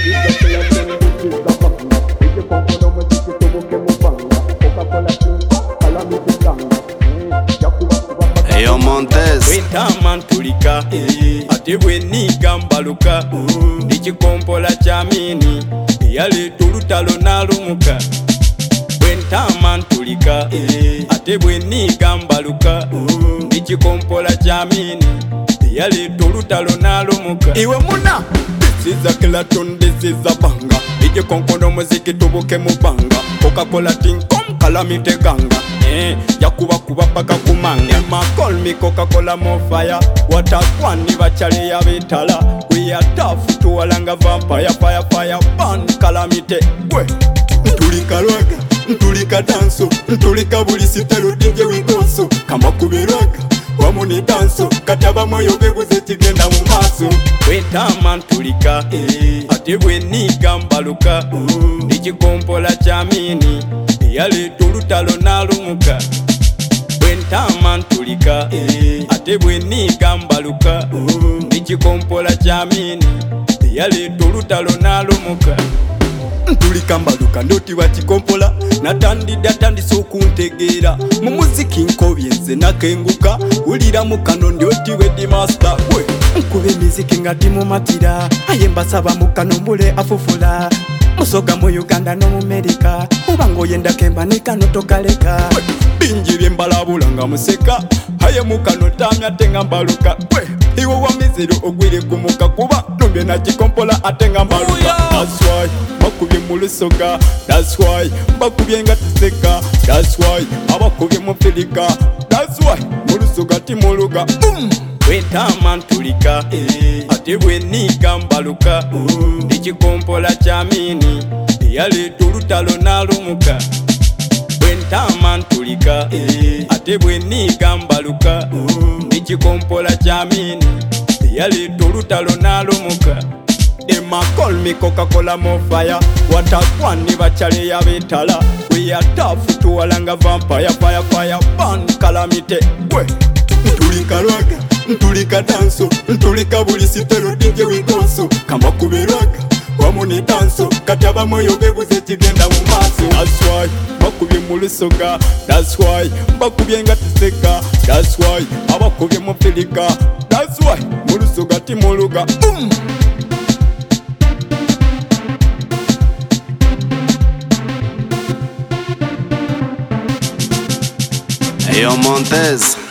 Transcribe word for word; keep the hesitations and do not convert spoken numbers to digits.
Eyo Montez Wentama ntulika ate bweniga mbaluka ndikikompola kyamini eyaleeta olutalo n'alumuka. Wentama ntulika ate bweniga mbaluka ndikikompola kyamini eyaleeta olutalo n'alumuka. Iwe muna this is a Clapton, this is a banga. Igikonkono muziki tubuke mu banga. Coca-Cola tinkom calamity ganga. Eh, yakuba kuba paka kumanga. Emma call me Coca-Cola more fire. Watakwani bachale ya betala. We are tough to walanga vampire. Fire fire burn calamity. We ntulika raga, ntulika danso, ntulika buli sitero D J winkonso. Kama kubiraga wamuni danso, kataba moyo bebuze kigenda mu maso. Wentama ntulika ate bweniga mbaluka ndikikompola kyamini eyaleeta olutalo n'alumuka. Wentama ntulika ate bweniga mbaluka ndikikompola kyamini eyaleeta olutalo n'alumuka. Ntulika mbaluka ndoti wakikompola natandidde atandise okuntegeera mu muziki nkobye nze nakenguka wulira mu kano ndyoti wedi master. We nkube emiziki nga timumatira aye mbasaba mu kano mbule afufula musoga mu Uganda no mu America oba ng'oyenda kemba ne kano tokaleka. Bingi bye mbalabula nga museka aye mu kano tamya ate nga mbaluka. We iwe wa mizero ogwire kumuka kuba nombye nakikompola ate nga mbaluka. That's why bakubye mu lusoga, that's why bakubye nga tuseka, that's why abakubye mu filika, that's why mu lusoga timuluga. Wentama ntulika ate bweniga mbaluka ndikikompola kyamini eyaleeta olutalo n'alumuka. Wentama ntulika ate bweniga mbaluka ndikikompola kyamini eyaleeta olutalo n'alumuka. Emma call me Coca-Cola more fire. Watakwani bachale ya betala. We are tough to walanga vampire. Fire fire burn calamity. We ntulika raga, ntulika danso, ntulika buli sitero D J winkonso. Kama kubiraga wamuni danso, kataba moyo bebuze kigenda mu maso. That's why bakubye mu lusoga, that's why bakubye nga tuseka, that's why abakubye mu filika, that's why mu lusoga timuluga. Boom. Eyo Montez